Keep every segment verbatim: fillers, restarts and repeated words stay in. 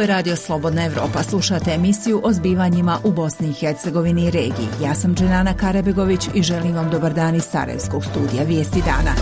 je Radio Slobodna Evropa. Slušate emisiju o zbivanjima u Bosni i Hercegovini i regiji. Ja sam Dženana Karebegović i želim vam dobar dan iz Sarajevskog studija Vijesti dana.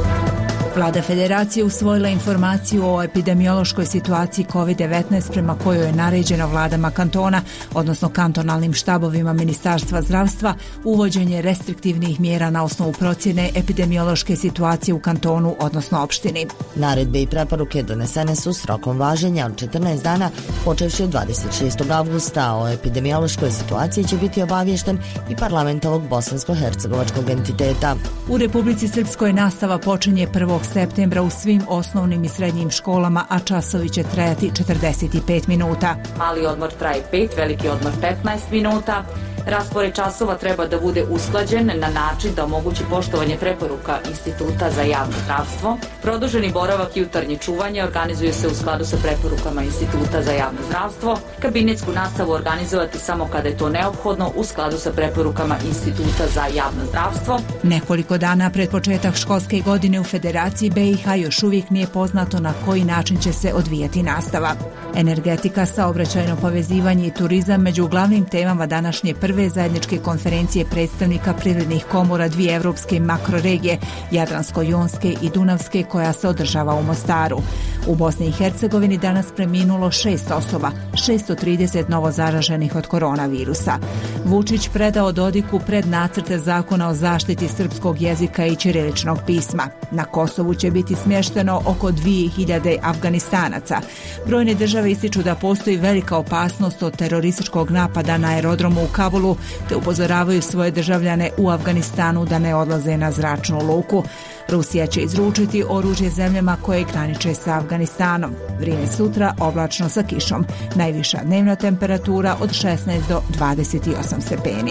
Vlada Federacije usvojila informaciju o epidemiološkoj situaciji kovid devetnaest prema kojoj je naređeno vladama kantona, odnosno kantonalnim štabovima Ministarstva zdravstva, uvođenje restriktivnih mjera na osnovu procjene epidemiološke situacije u kantonu, odnosno opštini. Naredbe i preporuke donesene su s rokom važenja od četrnaest dana, počevši od dvadeset šestog avgusta. O epidemiološkoj situaciji će biti obaviješten i parlament ovog bosansko-hercegovačkog entiteta. U Republici Srpskoj nastava počinje prvog septembra u svim osnovnim i srednjim školama, a časovi će trajati četrdeset pet minuta. Mali odmor traje pet, veliki odmor petnaest minuta. Raspored časova treba da bude usklađen na način da omogući poštovanje preporuka Instituta za javno zdravstvo. Produženi boravak i jutarnje čuvanje organizuje se u skladu sa preporukama Instituta za javno zdravstvo. Kabinetsku nastavu organizovati samo kada je to neophodno u skladu sa preporukama Instituta za javno zdravstvo. Nekoliko dana pred početak školske godine u Federaciji B i H još uvijek nije poznato na koji način će se odvijati nastava. Energetika, saobraćajno povezivanje i turizam među glavnim temama današnje prve zajedničke konferencije predstavnika privrednih komora dvije evropske makroregije, Jadransko-jonske i Dunavske, koja se održava u Mostaru. U Bosni i Hercegovini danas preminulo šest osoba, šesto trideset novo zaraženih od koronavirusa. Vučić predao Dodiku pred nacrte zakona o zaštiti srpskog jezika i ćiriličnog pisma. Na Kosovu će biti smješteno oko dvije hiljade Afganistanaca. Brojne države ističu da postoji velika opasnost od terorističkog napada na aerodromu u Kabulu, te upozoravaju svoje državljane u Afganistanu da ne odlaze na zračnu luku. Rusija će izručiti oružje zemljama koje graniče sa Afganistanom. Vrijeme sutra oblačno sa kišom. Najviša dnevna temperatura od šesnaest do dvadeset osam stepeni.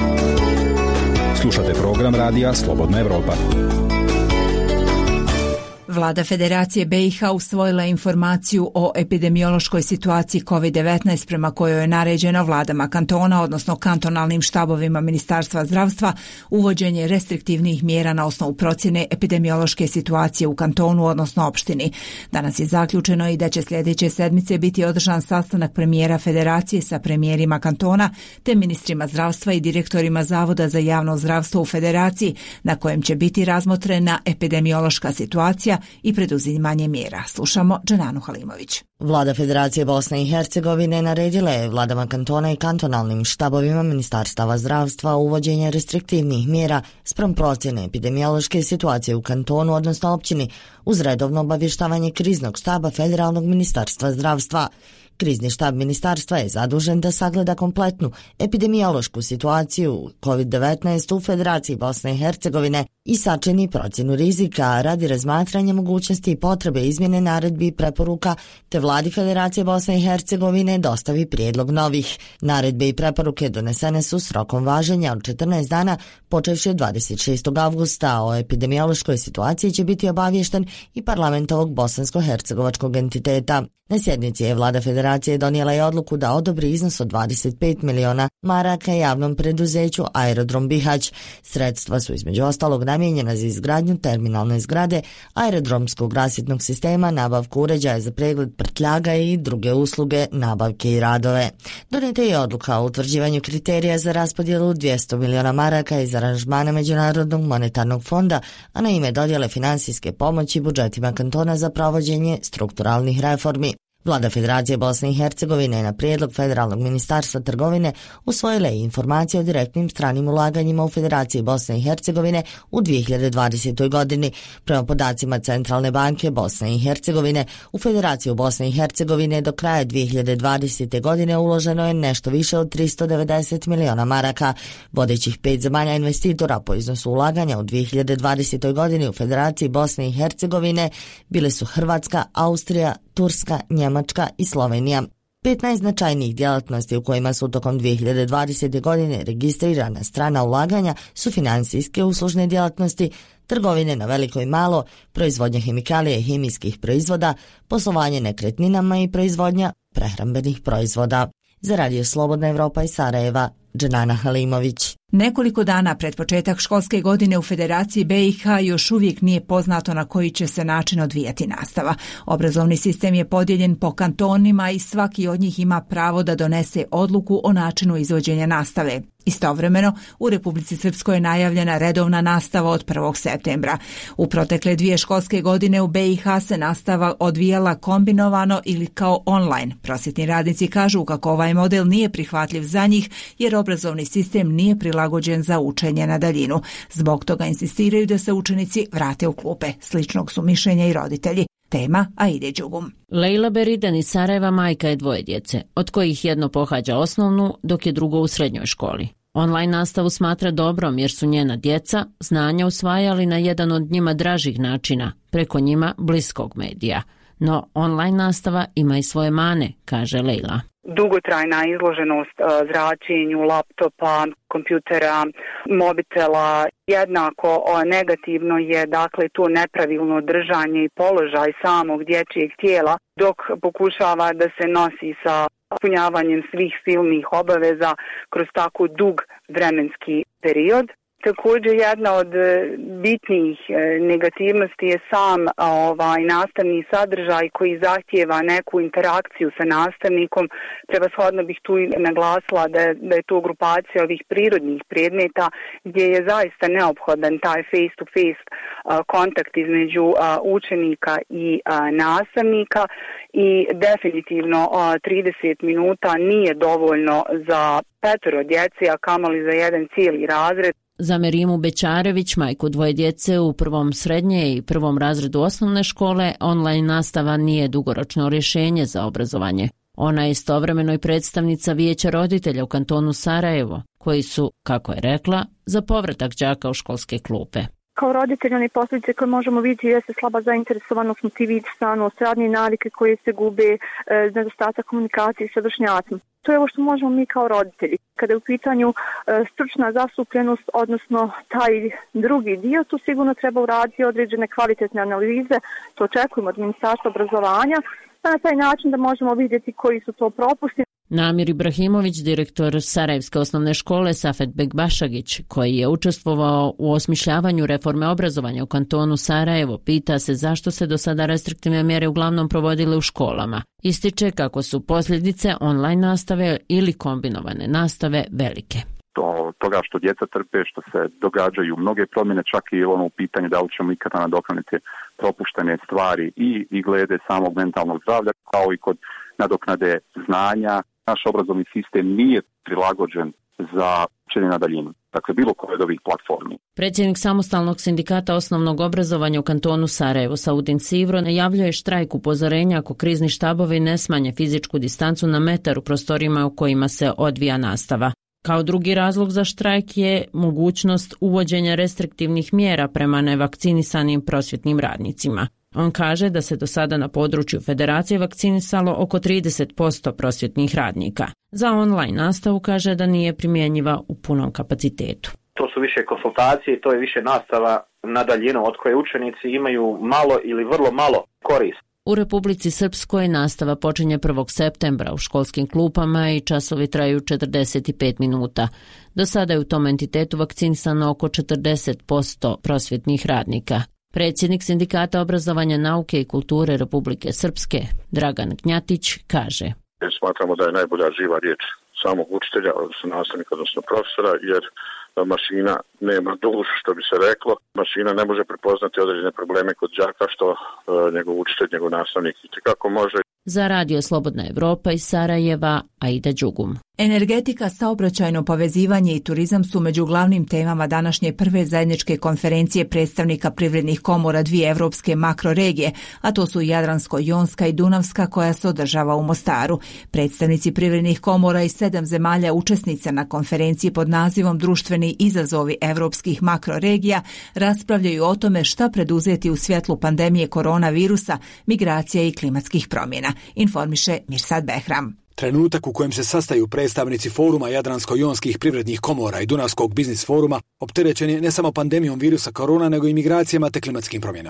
Slušate program radija Slobodna Evropa. Vlada Federacije B i H usvojila informaciju o epidemiološkoj situaciji kovid devetnaest prema kojoj je naređeno vladama kantona, odnosno kantonalnim štabovima Ministarstva zdravstva, uvođenje restriktivnih mjera na osnovu procjene epidemiološke situacije u kantonu, odnosno opštini. Danas je zaključeno i da će sljedeće sedmice biti održan sastanak premijera Federacije sa premijerima kantona te ministrima zdravstva i direktorima Zavoda za javno zdravstvo u Federaciji, na kojem će biti razmotrena epidemiološka situacija i preduzimanje mjera. Slušamo Dženanu Halimović. Vlada Federacije Bosne i Hercegovine naredila je vladama kantona i kantonalnim štabovima Ministarstava zdravstva uvođenje restriktivnih mjera spram procjene epidemiološke situacije u kantonu, odnosno općini, uz redovno obavještavanje kriznog štaba Federalnog ministarstva zdravstva. Krizni štab ministarstva je zadužen da sagleda kompletnu epidemiološku situaciju kovid devetnaest u Federaciji Bosne i Hercegovine i sačini procjenu rizika radi razmatranja mogućnosti i potrebe izmjene naredbi i preporuka, te vladi Federacije Bosne i Hercegovine dostavi prijedlog novih. Naredbe i preporuke donesene su s rokom važenja od četrnaest dana, počevši od dvadeset šestog avgusta. O epidemiološkoj situaciji će biti obaviješten i parlament ovog bosansko-hercegovačkog entiteta. Na sjednici je vlada Federacije donijela je odluku da odobri iznos od dvadeset pet miliona maraka javnom preduzeću Aerodrom Bihać. Sredstva su između ostalog namijenjena za izgradnju terminalne zgrade, aerodromskog rasvjetnog sistema, nabavku uređaja za pregled prtljaga i druge usluge, nabavke i radove. Donijeta je odluka o utvrđivanju kriterija za raspodjelu dvjesto miliona maraka iz aranžmana Međunarodnog monetarnog fonda, a na ime dodjele finansijske pomoći budžetima kantona za provođenje strukturalnih reformi. Vlada Federacije Bosne i Hercegovine na prijedlog Federalnog ministarstva trgovine usvojila je informacije o direktnim stranim ulaganjima u Federaciji Bosne i Hercegovine u dvije hiljade dvadesetoj godini. Prema podacima Centralne banke Bosne i Hercegovine, u Federaciju Bosne i Hercegovine do kraja dvije hiljade dvadesete godine uloženo je nešto više od tristo devedeset miliona maraka. Vodećih pet zemalja investitora po iznosu ulaganja u dvije hiljade dvadesetoj godini u Federaciji Bosne i Hercegovine bile su Hrvatska, Austrija, Turska, Njemačka i Slovenija. Pet najznačajnijih djelatnosti u kojima su tokom dvije hiljade dvadesete godine registrirana strana ulaganja su financijske uslužne djelatnosti, trgovine na veliko i malo, proizvodnja hemikalija i hemijskih proizvoda, poslovanje nekretninama i proizvodnja prehrambenih proizvoda. Za Radio Slobodna Evropa iz Sarajeva, Dženana Halimović. Nekoliko dana pred početak školske godine u Federaciji B i H još uvijek nije poznato na koji će se način odvijati nastava. Obrazovni sistem je podijeljen po kantonima i svaki od njih ima pravo da donese odluku o načinu izvođenja nastave. Istovremeno, u Republici Srpskoj je najavljena redovna nastava od prvog septembra. U protekle dvije školske godine u B i H se nastava odvijala kombinovano ili kao online. Prosvjetni radnici kažu kako ovaj model nije prihvatljiv za njih jer obrazovni sistem nije prilagođen za učenje na daljinu. Zbog toga insistiraju da se učenici vrate u klupe. Sličnog su mišljenja i roditelji. Tema Aide Đugum. Lejla Beriden iz Sarajeva majka je dvoje djece, od kojih jedno pohađa osnovnu, dok je drugo u srednjoj školi. Online nastavu smatra dobrom jer su njena djeca znanja usvajali na jedan od njima dražih načina, preko njima bliskog medija. No online nastava ima i svoje mane, kaže Lejla. Dugotrajna izloženost zračenju, laptopa, kompjutera, mobitela, jednako negativno je dakle to nepravilno držanje i položaj samog dječjeg tijela dok pokušava da se nosi sa ispunjavanjem svih silnih obaveza kroz tako dug vremenski period. Također jedna od bitnijih negativnosti je sam ovaj nastavni sadržaj koji zahtijeva neku interakciju sa nastavnikom. Prevashodno bih tu naglasila da je, da je to grupacija ovih prirodnih predmeta gdje je zaista neophodan taj face to face kontakt između učenika i nastavnika i definitivno trideset minuta nije dovoljno za petoro djece, a kamoli za jedan cijeli razred. Za Merimu Bećarević, majku dvoje djece u prvom srednje i prvom razredu osnovne škole, online nastava nije dugoročno rješenje za obrazovanje. Ona je istovremeno i predstavnica vijeća roditelja u kantonu Sarajevo, koji su, kako je rekla, za povratak đaka u školske klupe. Kao roditelji, one posljedice koje možemo vidjeti jeste slaba zainteresovanost, motivisanost, radne navike koje se gube, e, nedostatak komunikacije sa vršnjacima. To je ovo što možemo mi kao roditelji. Kada je u pitanju e, stručna zastupljenost, odnosno taj drugi dio, tu sigurno treba uraditi određene kvalitetne analize, to očekujemo od Ministarstva obrazovanja, a na taj način da možemo vidjeti koji su to propusti. Namir Ibrahimović, direktor Sarajevske osnovne škole Safet Begbašagić, koji je učestvovao u osmišljavanju reforme obrazovanja u kantonu Sarajevo, pita se zašto se do sada restriktivne mjere uglavnom provodile u školama. Ističe kako su posljedice online nastave ili kombinovane nastave velike. To, toga što djeca trpe, što se događaju mnoge promjene, čak i ono u pitanju da li ćemo ikada nadoknaditi propuštene stvari i, i glede samog mentalnog zdravlja, kao i kod nadoknade znanja. Naš obrazovni sistem nije prilagođen za učenje na daljinu. Dakle, bilo koje od ovih platformi. Predsjednik samostalnog sindikata osnovnog obrazovanja u kantonu Sarajevo, Saudin Sivro, najavljuje štrajk upozorenja ako krizni štabovi ne smanje fizičku distancu na metar u prostorima u kojima se odvija nastava. Kao drugi razlog za štrajk je mogućnost uvođenja restriktivnih mjera prema nevakcinisanim prosvjetnim radnicima. On kaže da se do sada na području Federacije vakcinisalo oko trideset posto prosvjetnih radnika. Za online nastavu kaže da nije primjenjiva u punom kapacitetu. To su više konsultacije, to je više nastava na daljinu od koje učenici imaju malo ili vrlo malo korist. U Republici Srpskoj nastava počinje prvog septembra u školskim klupama i časovi traju četrdeset pet minuta. Do sada je u tom entitetu vakcinisano oko četrdeset posto prosvjetnih radnika. Predsjednik Sindikata obrazovanja, nauke i kulture Republike Srpske, Dragan Gnjatić, kaže: Smatramo da je najbolja živa riječ samog učitelja, odnosno nastavnika, odnosno profesora, jer mašina nema dušu, što bi se reklo. Mašina ne može prepoznati određene probleme kod đaka, što e, njegov učitelj, njegov nastavnik i kako može. Za Radio Slobodna Evropa iz Sarajeva, Aida Đugum. Energetika, saobraćajno povezivanje i turizam su među glavnim temama današnje prve zajedničke konferencije predstavnika privrednih komora dvije evropske makroregije, a to su Jadransko-jonska i Dunavska, koja se održava u Mostaru. Predstavnici privrednih komora iz sedam zemalja učesnica na konferenciji pod nazivom Društveni izazovi evropskih makroregija raspravljaju o tome šta preduzeti u svjetlu pandemije koronavirusa, migracija i klimatskih promjena, informiše Mirsad Behram. Trenutak u kojem se sastaju predstavnici foruma Jadransko-jonskih privrednih komora i Dunavskog biznis foruma opterećen je ne samo pandemijom virusa korona, nego i migracijama te klimatskim promjenama.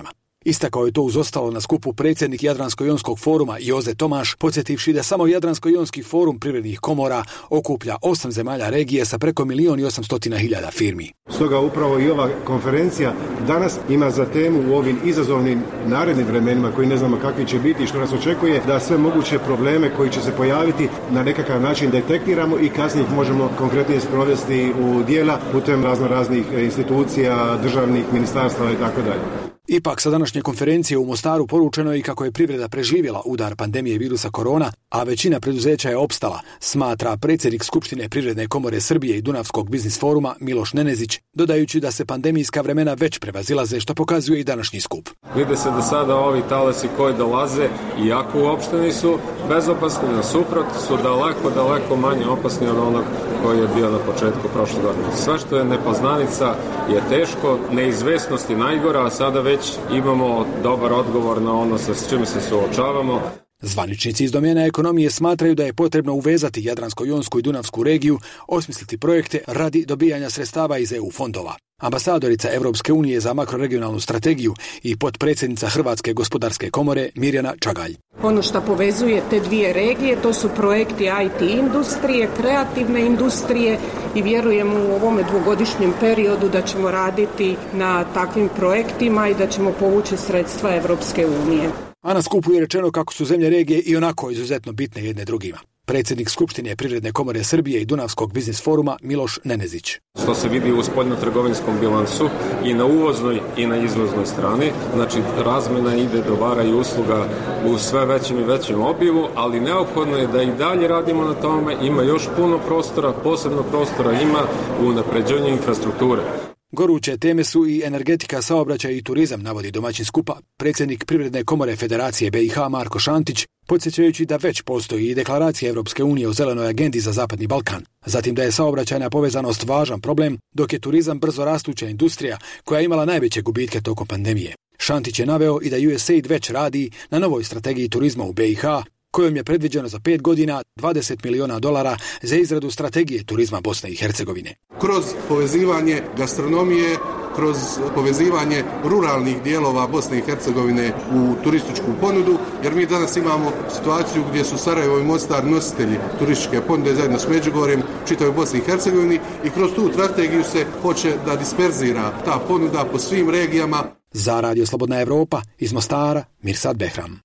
Istakao je to uz ostalo na skupu predsjednik Jadransko-jonskog foruma Joze Tomaš, podsjetivši da samo Jadransko-jonski forum privrednih komora okuplja osam zemalja regije sa preko milion i osamstotina hiljada firmi. Stoga upravo i ova konferencija danas ima za temu u ovim izazovnim narednim vremenima koji ne znamo kakvi će biti i što nas očekuje, da sve moguće probleme koji će se pojaviti na nekakav način detektiramo i kasnije ih možemo konkretnije sprovesti u djela putem razno raznih institucija, državnih ministarstava i tako dalje. Ipak sa današnje konferencije u Mostaru poručeno je i kako je privreda preživjela udar pandemije virusa korona, a većina preduzeća je opstala, smatra predsjednik Skupštine Privredne komore Srbije i Dunavskog biznis foruma Miloš Nenezić, dodajući da se pandemijska vremena već prevazilaze, što pokazuje i današnji skup. Vide se da sada ovi talasi koji dolaze, iako uopšte nisu bezopasni, nasuprot su daleko, daleko manje opasni od onog koji je bio na početku prošle godine. Sve što je nepoznanica je teško, neizvesnost je najgora, a sada već imamo dobar odgovor na ono sa s čime se suočavamo. Zvaničnici iz domena ekonomije smatraju da je potrebno uvezati Jadransko-jonsku i Dunavsku regiju, osmisliti projekte radi dobijanja sredstava iz E U fondova. Ambasadorica Europske unije za makroregionalnu strategiju i potpredsjednica Hrvatske gospodarske komore Mirjana Čagalj. Ono što povezuje te dvije regije, to su projekti I T industrije, kreativne industrije i vjerujemo u ovome dvogodišnjem periodu da ćemo raditi na takvim projektima i da ćemo povući sredstva Europske unije. A na skupu je rečeno kako su zemlje regije i onako izuzetno bitne jedne drugima. Predsjednik Skupštine Privredne komore Srbije i Dunavskog biznis foruma Miloš Nenezić. Što se vidi u spoljnotrgovinskom bilansu i na uvoznoj i na izvoznoj strani, znači razmjena ide dobara i usluga u sve većem i većem obimu, ali neophodno je da i dalje radimo na tome, ima još puno prostora, posebno prostora ima u unapređenju infrastrukture. Goruće teme su i energetika, saobraćaj i turizam, navodi domaćin skupa predsjednik Privredne komore Federacije B i H Marko Šantić, podsjećajući da već postoji i deklaracija Europske unije o zelenoj agendi za Zapadni Balkan. Zatim da je saobraćajna povezanost važan problem, dok je turizam brzo rastuća industrija koja je imala najveće gubitke tokom pandemije. Šantić je naveo i da U S A I D već radi na novoj strategiji turizma u B i H, kojom je predviđeno za pet godina dvadeset miliona dolara za izradu strategije turizma Bosne i Hercegovine. Kroz povezivanje gastronomije, kroz povezivanje ruralnih dijelova Bosne i Hercegovine u turističku ponudu, jer mi danas imamo situaciju gdje su Sarajevo i Mostar nositelji turističke ponude zajedno s Međugorjem, čitavoj Bosni i Hercegovini, i kroz tu strategiju se hoće da disperzira ta ponuda po svim regijama. Za Radio Slobodna Evropa iz Mostara, Mirsad Behram.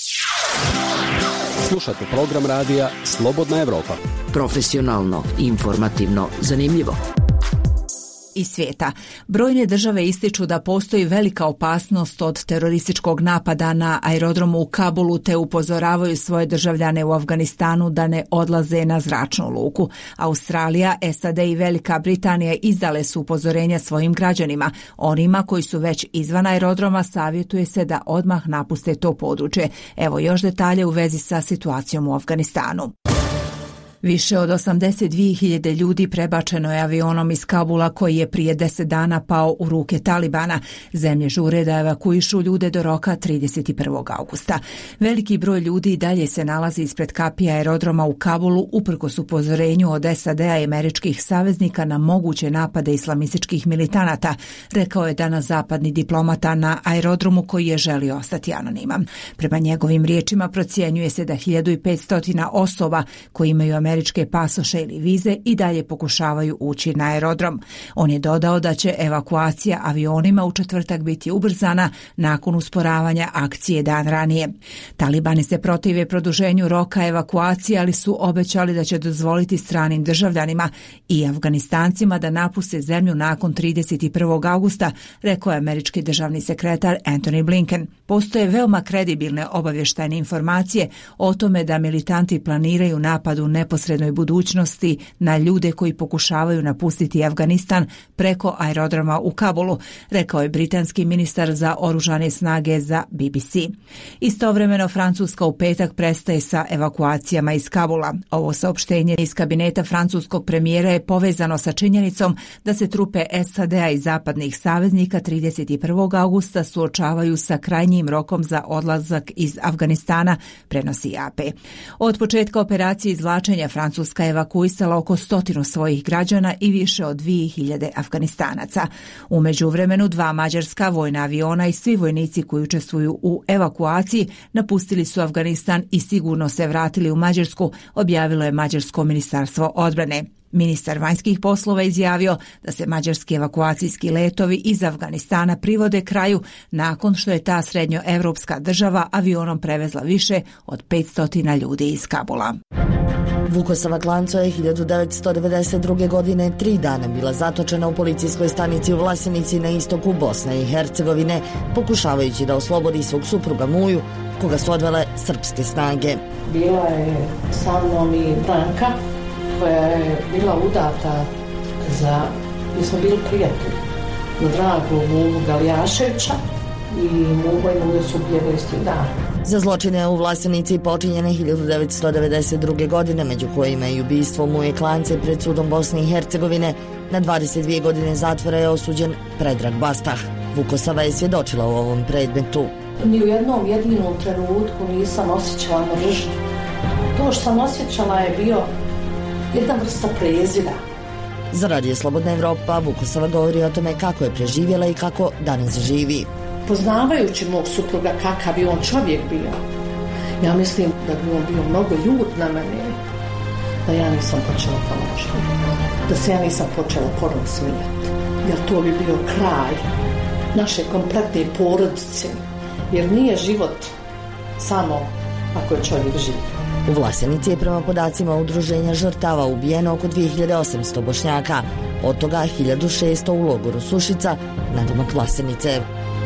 Slušate program radija Slobodna Evropa. Profesionalno, informativno, zanimljivo. Iz svijeta. Brojne države ističu da postoji velika opasnost od terorističkog napada na aerodromu u Kabulu te upozoravaju svoje državljane u Afganistanu da ne odlaze na zračnu luku. Australija, S A D i Velika Britanija izdale su upozorenja svojim građanima. Onima koji su već izvan aerodroma savjetuje se da odmah napuste to područje. Evo još detalje u vezi sa situacijom u Afganistanu. Više od osamdeset dvije hiljade ljudi prebačeno je avionom iz Kabula koji je prije deset dana pao u ruke Talibana. Zemlje žure da evakuišu ljude do roka trideset prvog augusta. Veliki broj ljudi dalje se nalazi ispred kapija aerodroma u Kabulu uprkos upozorenju od S A D-a i američkih saveznika na moguće napade islamističkih militanata, rekao je danas zapadni diplomata na aerodromu koji je želio ostati anoniman. Prema njegovim riječima procjenjuje se da hiljadu petsto osoba koji imaju američke pasoše ili vize i dalje pokušavaju ući na aerodrom. On je dodao da će evakuacija avionima u četvrtak biti ubrzana nakon usporavanja akcije dan ranije. Talibani se protive produženju roka evakuacije, ali su obećali da će dozvoliti stranim državljanima i Afganistancima da napuste zemlju nakon trideset prvog augusta, rekao je američki državni sekretar Antony Blinken. Postoje veoma kredibilne obavještajne informacije o tome da militanti planiraju napad u neposrednoj budućnosti na ljude koji pokušavaju napustiti Afganistan preko aerodroma u Kabulu, rekao je britanski ministar za oružane snage za B B C. Istovremeno Francuska u petak prestaje sa evakuacijama iz Kabula. Ovo saopštenje iz kabineta francuskog premijera je povezano sa činjenicom da se trupe S A D-a i zapadnih saveznika trideset prvog augusta suočavaju sa krajnjim rokom za odlazak iz Afganistana, prenosi A P. Od početka operacije izvlačenja Francuska je evakuisala oko stotinu svojih građana i više od dvije hiljade Afganistanaca. U međuvremenu dva mađarska vojna aviona i svi vojnici koji učestvuju u evakuaciji napustili su Afganistan i sigurno se vratili u Mađarsku, objavilo je Mađarsko ministarstvo odbrane. Ministar vanjskih poslova izjavio da se mađarski evakuacijski letovi iz Afganistana privode kraju nakon što je ta srednjoevropska država avionom prevezla više od petsto ljudi iz Kabula. Vukosava Klanco je hiljadu devetsto devedeset druge. godine tri dana bila zatočena u policijskoj stanici u Vlasenici na istoku Bosne i Hercegovine, pokušavajući da oslobodi svog supruga Muju, koga su odvele srpske snage. Bila je sa mnom i Branka, koja je bila udata za, mi smo bili prijatelji, na dragu Mugu Galijaševića i Mugo i Mugo su bili isti dan. Za zločine u Vlasenici počinjene hiljadu devetsto devedeset druge. godine, među kojima i ubistvo Muje Klance pred sudom Bosne i Hercegovine, na dvadeset dvije godine zatvora je osuđen Predrag Bastah. Vukosava je svjedočila u ovom predmetu. Ni u jednom jedinom trenutku nisam osjećala mržnju. To što sam osjećala je bio jedna vrsta prezira. Za Radio Slobodna Evropa Vukosava govori o tome kako je preživjela i kako danas živi. Poznavajući mog supruga kakav je on čovjek bio, ja mislim da bi on bio mnogo ljut na mene, da ja nisam počela plaćati, da se ja nisam počela ponovno smijati, jer to bi bio kraj naše kompletne porodice, jer nije život samo ako je čovjek živ. U Vlasenici je prema podacima udruženja žrtava ubijeno oko dvije hiljade osamsto Bošnjaka, od toga hiljadu šesto u logoru Sušica, nadomak Vlasenice.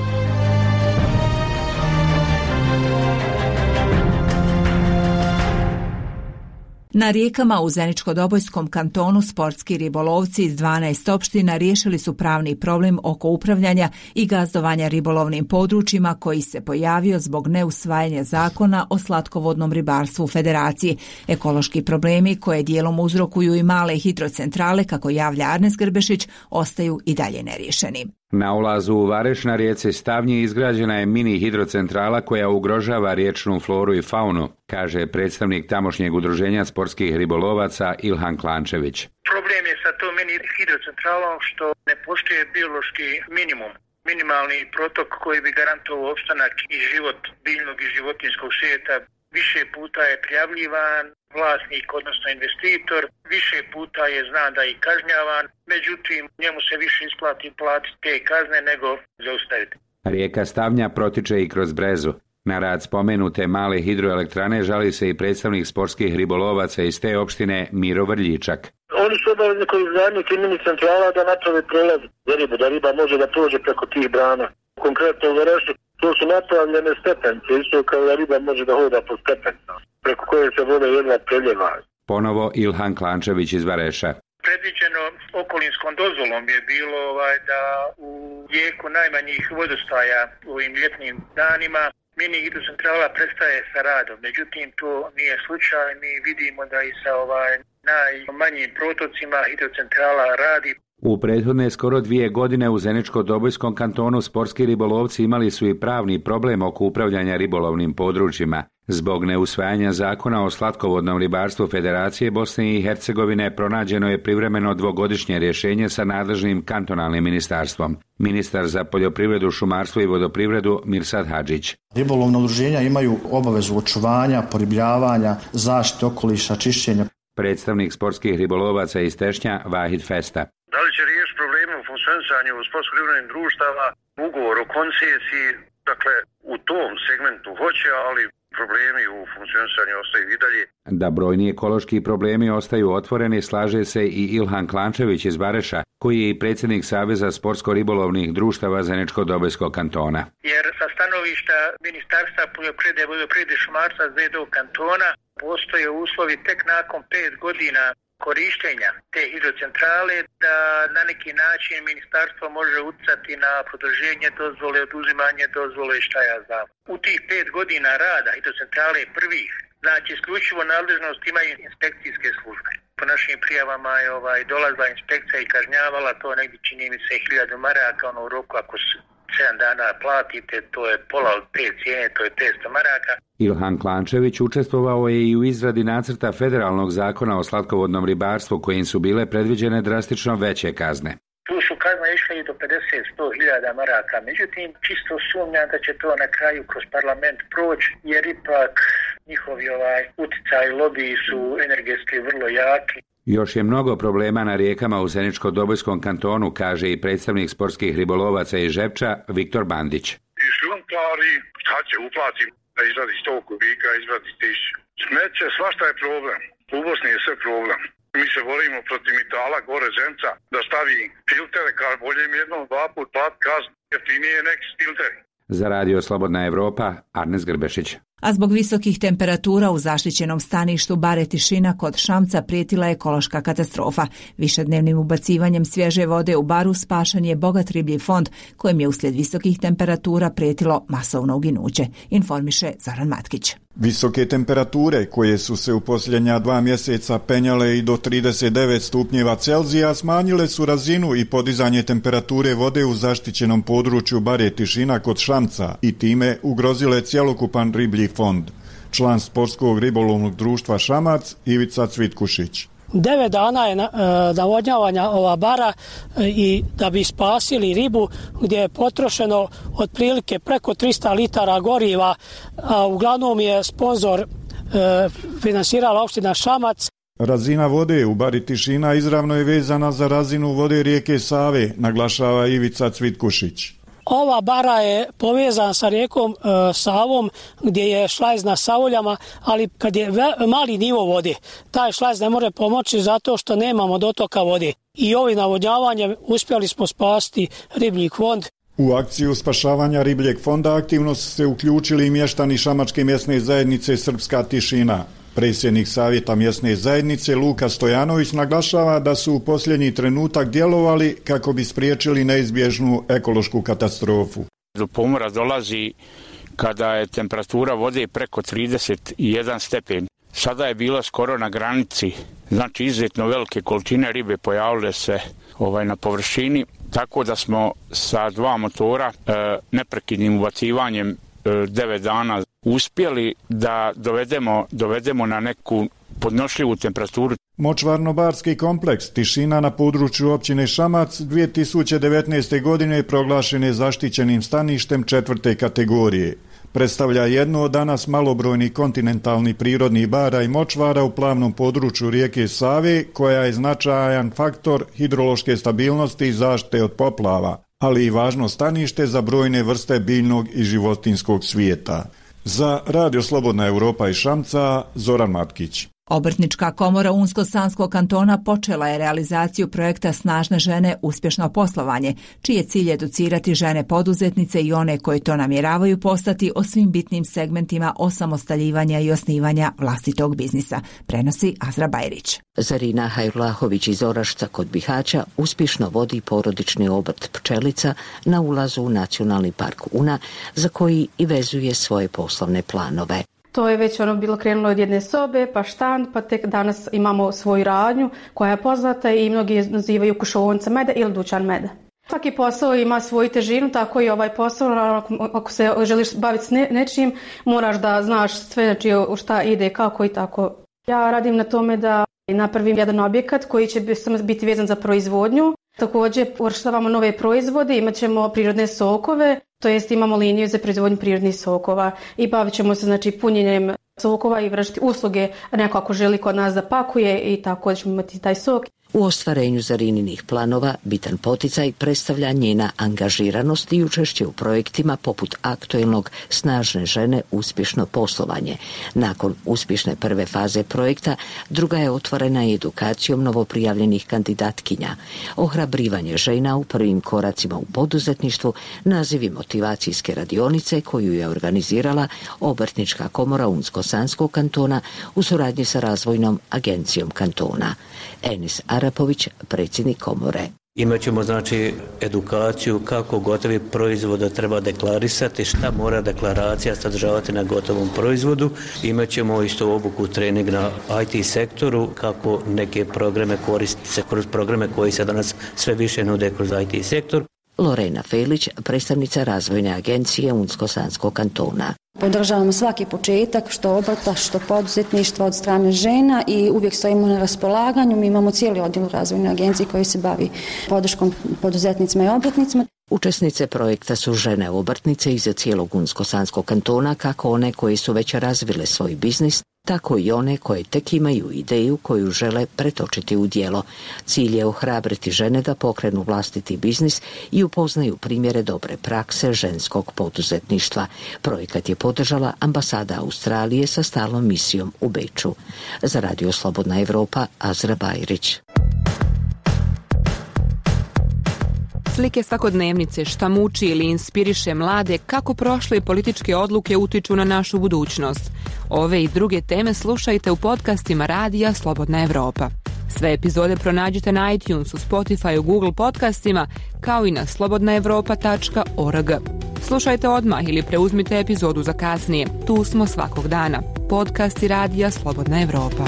Na rijekama u Zeničko-Dobojskom kantonu sportski ribolovci iz dvanaest opština riješili su pravni problem oko upravljanja i gazdovanja ribolovnim područjima koji se pojavio zbog neusvajanja zakona o slatkovodnom ribarstvu u Federaciji. Ekološki problemi koje dijelom uzrokuju i male hidrocentrale, kako javlja Arnes Grbešić, ostaju i dalje neriješeni. Na ulazu u Vareš na rijeci Stavnji izgrađena je mini hidrocentrala koja ugrožava riječnu floru i faunu, kaže predstavnik tamošnjeg udruženja sportskih ribolovaca Ilhan Klančević. Problem je sa tom mini hidrocentralom što ne poštuje biološki minimum, minimalni protok koji bi garantovao opstanak i život biljnog i životinjskog svijeta. Više puta je prijavljivan vlasnik, odnosno investitor, više puta je zna da je i kažnjavan, međutim njemu se više isplati platiti te kazne nego zaustaviti. Rijeka Stavnja protiče i kroz Brezu. Na rad spomenute male hidroelektrane žali se i predstavnik sportskih ribolovaca iz te opštine Miro Vrljičak. Oni su obavezni kod izgradnje tih mini centrala da naprave prelaz za ribu, da riba može da prođe preko tih brana. Konkretno u Varešu to su napravljene stepence, isto kao da riba može da hoda po stepencama, preko koje se voda jedna preljeva. Ponovo Ilhan Klančević iz Vareša. Predviđeno okolinskom dozvolom je bilo ovaj, da u jeku najmanjih vodostaja u ovim ljetnim danima mini hidrocentrala prestaje sa radom. Međutim, to nije slučaj. Mi vidimo da i sa ovaj, najmanjim protocima hidrocentrala radi. U prethodne skoro dvije godine u Zeničko-Dobojskom kantonu sportski ribolovci imali su i pravni problem oko upravljanja ribolovnim područjima. Zbog neusvajanja zakona o slatkovodnom ribarstvu Federacije Bosne i Hercegovine pronađeno je privremeno dvogodišnje rješenje sa nadležnim kantonalnim ministarstvom. Ministar za poljoprivredu, šumarstvo i vodoprivredu Mirsad Hadžić. Ribolovna udruženja imaju obavezu očuvanja, poribljavanja, zaštite okoliša, čišćenja. Predstavnik sportskih ribolovaca iz Tešnja Vahid Festa. Da li će riješiti probleme u funkcionisanju sportsko-ribolovnih društava, ugovor o koncesiji, dakle u tom segmentu hoće, ali problemi u funkcionisanju ostaju i dalje. Da brojni ekološki problemi ostaju otvoreni, slaže se i Ilhan Klančević iz Vareša, koji je i predsjednik Saveza sportsko-ribolovnih društava Zeničko-Dobojskog kantona. Jer sa stanovišta Ministarstva poljoprivrede, vodoprivrede, šumarstva Z D O kantona postoje uslovi tek nakon pet godina korištenja te hidrocentrale da na neki način ministarstvo može utjecati na produženje dozvole, oduzimanje dozvole i šta ja znam. U tih pet godina rada hidrocentrale prvih, znači isključivo nadležnost imaju inspekcijske službe. Po našim prijavama je ovaj, dolazla inspekcija i kažnjavala to negdje čini mi se hiljadu maraka ono u roku ako se sedam dana platite, to je pola od te cijene, to je petsto maraka. Ilhan Klančević učestvovao je i u izradi nacrta federalnog zakona o slatkovodnom ribarstvu kojim su bile predviđene drastično veće kazne. Tu su kazne išle i do pedeset do sto hiljada maraka, međutim čisto sumnjam da će to na kraju kroz parlament proći, jer ipak njihovi ovaj uticaj lobiji su energetski vrlo jaki. Još je mnogo problema na rijekama u Zeničko-Dobojskom kantonu, kaže i predstavnik sportskih ribolovaca iz Žepča Viktor Bandić. I šljunčari, šta će uplatim da izvadi sto kubika, izvadi tisuću. Smeće, svašta je problem. U Bosni je sve problem. Mi se borimo protiv Mitala, gore Zenca, da stavi filtere, kao bolje im jednom dva put plat kaznu, jeftinije neki filteri. Za Radio Slobodna Evropa, Arnes Grbešić. A zbog visokih temperatura u zaštićenom staništu Bare Tišina kod Šamca prijetila ekološka katastrofa. Višednevnim ubacivanjem svježe vode u baru spašen je bogat riblji fond kojem je uslijed visokih temperatura prijetilo masovno uginuće, informiše Zoran Matkić. Visoke temperature koje su se u posljednja dva mjeseca penjale i do trideset devet stupnjeva Celzija smanjile su razinu i podizanje temperature vode u zaštićenom području Bare Tišina kod Šamca i time ugrozile cjelokupan riblji fond. Član sportskog ribolovnog društva Šamac Ivica Cvitkušić. Devet dana je navodnjavanja ova bara i da bi spasili ribu gdje je potrošeno otprilike preko tristo litara goriva, a uglavnom je sponzor e, finansirala opština Šamac. Razina vode u Bari Tišina izravno je vezana za razinu vode rijeke Save, naglašava Ivica Cvitkušić. Ova bara je povezana sa rijekom e, Savom gdje je šlajz na Savoljama, ali kad je ve, mali nivo vode, taj šlajz ne može pomoći zato što nemamo dotoka vode. I ovim navodnjavanjem uspjeli smo spasti riblji fond. U akciju spašavanja ribljeg fonda aktivno su se uključili i mještani Šamačke mjesne zajednice Srpska Tišina. Predsjednik savjeta mjesne zajednice Luka Stojanović naglašava da su u posljednji trenutak djelovali kako bi spriječili neizbježnu ekološku katastrofu. Do pomora dolazi kada je temperatura vode preko trideset jedan stepen. Sada je bila skoro na granici, znači izuzetno velike količine ribe pojavile se ovaj, na površini, tako da smo sa dva motora e, neprekidnim ubacivanjem e, devet dana uspjeli da dovedemo, dovedemo na neku podnošljivu temperaturu. Močvarno-barski kompleks Tišina na području općine Šamac dvije tisuće devetnaeste. godine proglašen je zaštićenim staništem četvrte kategorije. Predstavlja jedno od danas malobrojnih kontinentalnih prirodnih bara i močvara u plavnom području rijeke Save, koja je značajan faktor hidrološke stabilnosti i zaštite od poplava, ali i važno stanište za brojne vrste biljnog i životinjskog svijeta. Za Radio Slobodna Evropa i Šamca, Zoran Matkić. Obrtnička komora Unsko-Sanskog kantona počela je realizaciju projekta Snažne žene uspješno poslovanje, čiji je cilj educirati žene poduzetnice i one koji to namjeravaju postati o svim bitnim segmentima osamostaljivanja i osnivanja vlastitog biznisa, prenosi Azra Bajrić. Zarina Hajrulahović iz Orašca kod Bihaća uspješno vodi porodični obrt Pčelica na ulazu u Nacionalni park Una, za koji i vezuje svoje poslovne planove. To je već ono bilo krenulo od jedne sobe, pa štand, pa tek danas imamo svoju radnju koja je poznata i mnogi je nazivaju kušovonica meda ili dućan meda. Svaki posao ima svoju težinu, tako i ovaj posao, ako se želiš baviti s nečim, moraš da znaš sve, znači u šta ide, kako i tako. Ja radim na tome da napravim jedan objekat koji će biti vezan za proizvodnju. Također uvrštavamo nove proizvode, imat ćemo prirodne sokove, to jest imamo liniju za proizvodnju prirodnih sokova i bavit ćemo se znači punjenjem sokova i vršiti usluge, neko ako želi kod nas da pakuje i tako ćemo imati taj sok. U ostvarenju Zarininih planova bitan poticaj predstavlja njena angažiranost i učešće u projektima poput aktuelnog Snažne žene uspješno poslovanje. Nakon uspješne prve faze projekta, druga je otvorena i edukacijom novoprijavljenih kandidatkinja. Ohrabrivanje žena u prvim koracima u poduzetništvu nazivi motivacijske radionice koju je organizirala Obrtnička komora Unsko-Sanskog kantona u suradnji sa Razvojnom agencijom kantona. Enis Arapović, predsjednik komore. Imaćemo znači edukaciju kako gotovi proizvoda treba deklarisati, šta mora deklaracija sadržavati na gotovom proizvodu. Imaćemo isto obuku trening na I T sektoru, kako neke programe koristiti se kroz programe koji se danas sve više nude kroz I T sektor. Lorena Felić, predstavnica razvojne agencije Unsko-Sanskog kantona. Podržavamo svaki početak, što obrta, što poduzetništva od strane žena i uvijek stojimo na raspolaganju. Mi imamo cijeli odjel u razvojnoj agenciji koji se bavi podrškom poduzetnicima i obrtnicima. Učesnice projekta su žene obrtnice iz cijelog Unsko-Sanskog kantona, kako one koje su već razvile svoj biznis, tako i one koje tek imaju ideju koju žele pretočiti u djelo. Cilj je ohrabriti žene da pokrenu vlastiti biznis i upoznaju primjere dobre prakse ženskog poduzetništva. Projekat je podržala ambasada Australije sa stalnom misijom u Beču. Za Radio Slobodna Evropa, Azra Bajrić. Slike svakodnevnice, šta muči ili inspiriše mlade, kako prošle političke odluke utiču na našu budućnost. Ove i druge teme slušajte u podcastima Radija Slobodna Evropa. Sve epizode pronađite na iTunesu, Spotify, Google podcastima, kao i na slobodna evropa tačka org. Slušajte odmah ili preuzmite epizodu za kasnije. Tu smo svakog dana. Podcasti Radija Slobodna Evropa.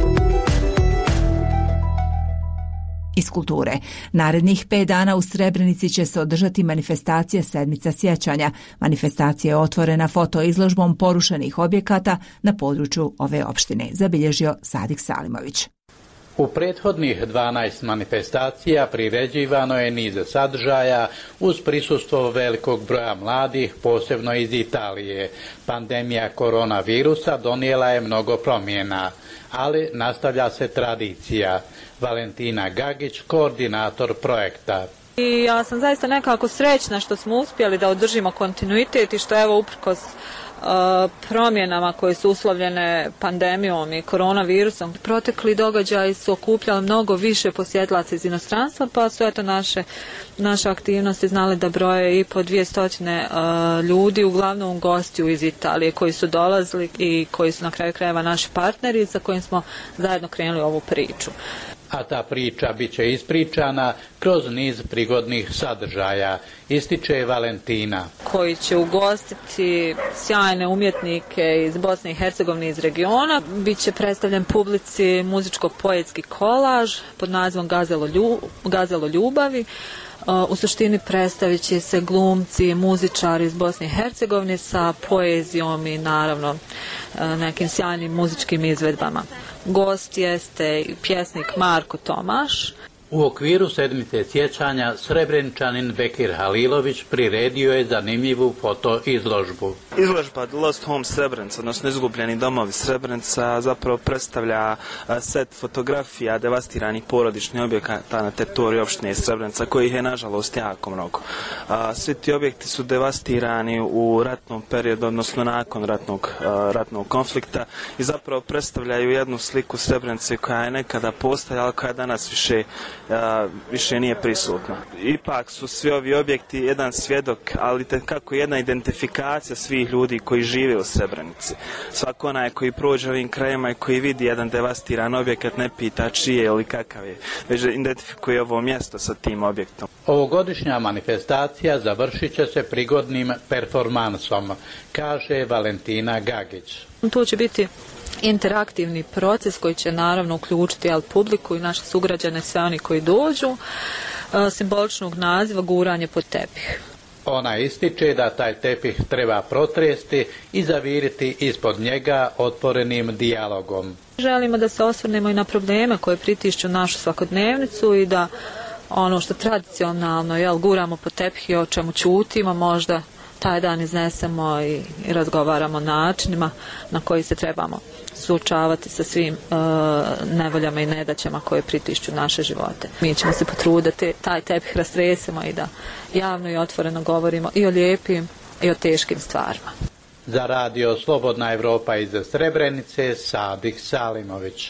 Iz kulture. Narednih pet dana u Srebrenici će se održati manifestacija Sedmica sjećanja. Manifestacija je otvorena fotoizložbom porušenih objekata na području ove opštine, zabilježio Sadik Salimović. U prethodnih dvanaest manifestacija priređivano je niz sadržaja uz prisustvo velikog broja mladih, posebno iz Italije. Pandemija koronavirusa donijela je mnogo promjena, ali nastavlja se tradicija. Valentina Gagić, koordinator projekta. I ja sam zaista nekako srećna što smo uspjeli da održimo kontinuitet i što evo uprkos uh, promjenama koje su uslovljene pandemijom i koronavirusom, protekli događaji su okupljali mnogo više posjetlaca iz inostranstva, pa su eto naše, naše aktivnosti znali da broje i po dvije stotine uh, ljudi, uglavnom gostiju iz Italije koji su dolazili i koji su na kraju krajeva naši partneri sa kojim smo zajedno krenuli ovu priču. A ta priča bit će ispričana kroz niz prigodnih sadržaja, ističe Valentina. Koji će ugostiti sjajne umjetnike iz Bosne i Hercegovine iz regiona. Biće predstavljen publici muzičko-poetski kolaž pod nazivom Gazelo, lju, Gazelo ljubavi. U suštini predstavit će se glumci, muzičari iz Bosne i Hercegovine sa poezijom i naravno nekim sjajnim muzičkim izvedbama. Gost jeste pjesnik Marko Tomaš. U okviru Sedmice sjećanja Srebreničanin Bekir Halilović priredio je zanimljivu fotoizložbu. Izložba The Lost Home Srebrenica, odnosno Izgubljeni domovi Srebrenica, zapravo predstavlja set fotografija devastiranih porodičnih objekata na teritoriji opštine Srebrenica, kojih je nažalost jako mnogo. Svi ti objekti su devastirani u ratnom periodu, odnosno nakon ratnog, ratnog konflikta i zapravo predstavljaju jednu sliku Srebrenice koja je nekada postojala, koja danas više A, više nije prisutna. Ipak su svi ovi objekti jedan svjedok, ali kako jedna identifikacija svih ljudi koji žive u Srebrenici. Svako onaj koji prođe ovim krajima i koji vidi jedan devastiran objekat ne pita čije ili kakav je, već identifikuje ovo mjesto sa tim objektom. Ovogodišnja manifestacija završit će se prigodnim performansom, kaže Valentina Gagić. Tu će biti interaktivni proces koji će naravno uključiti jel, publiku i naše sugrađane, sve oni koji dođu, simboličnog naziva Guranje pod tepih. Ona ističe da taj tepih treba protresti i zaviriti ispod njega otvorenim dijalogom. Želimo da se osvrnemo i na probleme koje pritišću našu svakodnevnicu i da ono što tradicionalno jel, guramo pod tepih i o čemu ćutimo možda taj dan iznesemo i, i razgovaramo o načinima na koji se trebamo suočavati sa svim uh, nevoljama i nedaćama koje pritišću naše živote. Mi ćemo se potruditi taj tepih rastresemo i da javno i otvoreno govorimo i o lijepim i o teškim stvarima. Za Radio Slobodna Evropa iz Srebrenice, Sadik Salimović.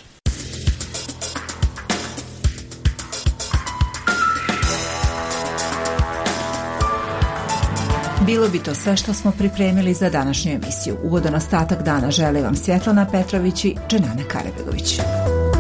Bilo bi to sve što smo pripremili za današnju emisiju. Ugodan ostatak dana žele vam Svjetlana Petrović i Dženana Karebegović.